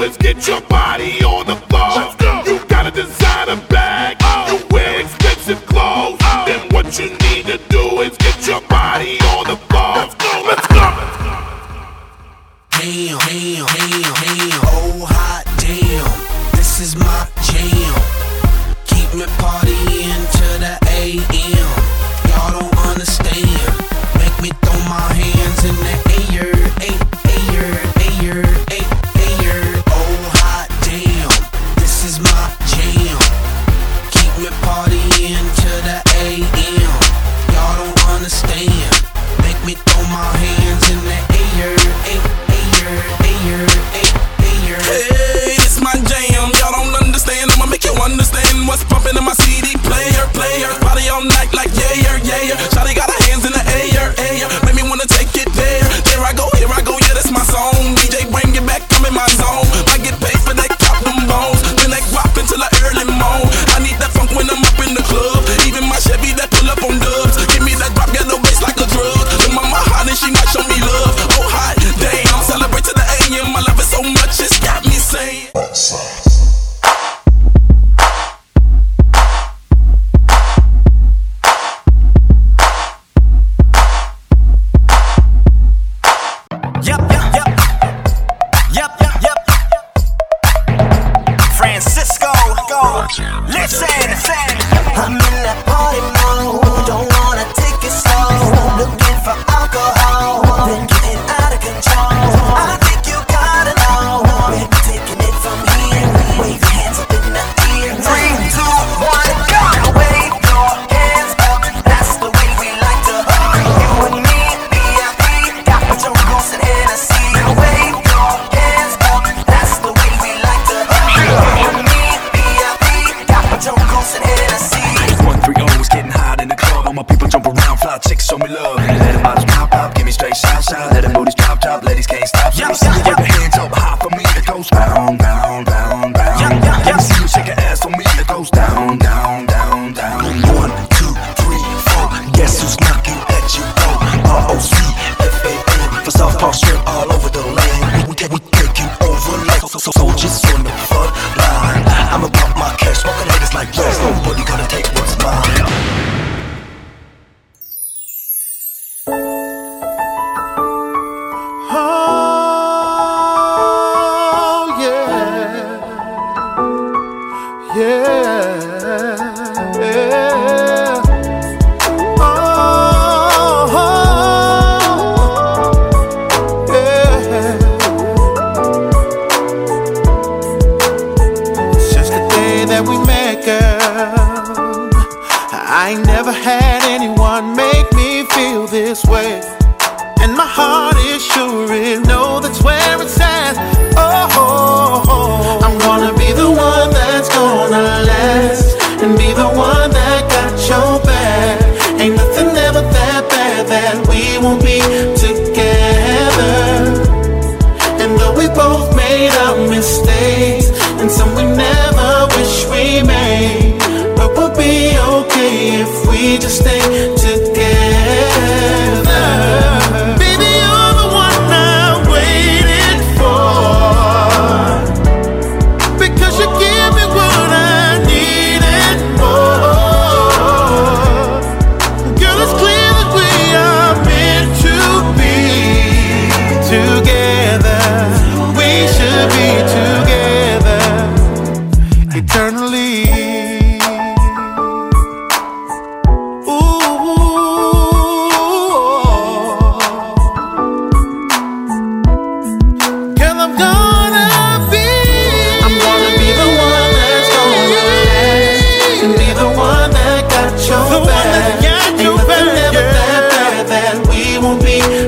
is get your body on the floor. Let's go. You got a designer bag, you wear expensive clothes. Then what you need to do is get your body on the floor. Let's go, let's go. Damn, damn, damn, damn. Oh, hot damn. This is my jam. Keep me partying to the AM. Y'all don't understand. Make me throw my hands in the air. Air, air, air, air. Oh, hot damn. This is my jam. Keep me partying to the AM. Y'all don't understand. Make me throw my hands in the air. Hey, it's my jam. Y'all don't understand. I'ma make you understand what's pumping in my CD player. Party all night like yeah. Shawty got her hands in the air. Make me wanna take it there. There I go, yeah, that's my song. DJ bring it back, I'm in my zone. I get paid for that, cop them bones. Then they rock until the early morn. I need that funk when I'm up in the club. Even my Chevy that pull up on dubs. Give me that drop, yellow bass like a drug. Then mama hot and she might show me love. Oh hot damn, celebrate to the AM. I love it so much, it's got me saying. Francisco, listen. I'm in that party mode, don't wanna take it slow. Looking for alcohol, been getting out of control. I think you gotta know, we're taking it from here. Wave your hands up in the air. 3, 2, 1, go! Now wave your hands up, that's the way we like to hug. You and me, VIP, got your goose and Hennessy. Now wave your hands up, that's the way we like to hug. You and me, VIP, got your goose and Hennessy. 130 is getting hot in the club. All my people jump around, fly chicks show me love. Let them bottles pop, give me straight shout. Let them booties drop, ladies can't stop. Let me see you put your hands up high for me. It goes down. Let me see you shake your ass for me. It goes down. 1, 2, 3, 4. Guess who's knocking at your door? ROCFAN for South Park, strip all over the land. We taking over like soldiers on the front line. I'm about my cash, smoking haters like yes. Nobody gonna take what's mine. I ain't never had anyone make me feel this way, and my heart is sure it know that's where it's at. Oh, I'm gonna be the one that's gonna last, and be the one that got your back. Ain't nothing ever that bad that we won't be together. And though we both made our mistakes, and some we never wish we made, but we'll be okay if we just stay together. Baby, you're the one I waited for, because you give me what I need and more. Girl, it's clear that we are meant to be together. We should be together eternally. Be